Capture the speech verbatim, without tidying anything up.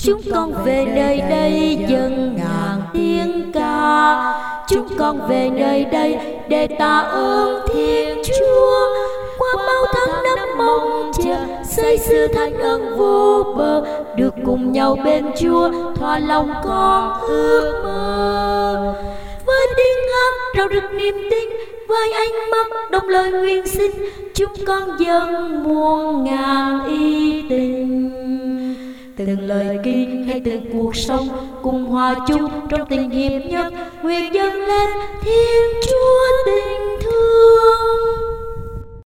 Chúng con về nơi đây dâng ngàn tiếng ca, chúng con về nơi đây để tạ ơn Thiên Chúa. Qua bao tháng năm mong chờ, say sưa thánh ơn vô bờ, được cùng nhau bên Chúa, thỏa lòng con ước mơ. Với tiếng hát rao rực niềm tin, với ánh mắt đồng lời nguyện xin, chúng con dâng muôn ngàn ý tình. Từng lời kinh hay từng cuộc sống cùng hòa chung trong tình hiệp nhất, nguyện dâng lên Thiên Chúa tình.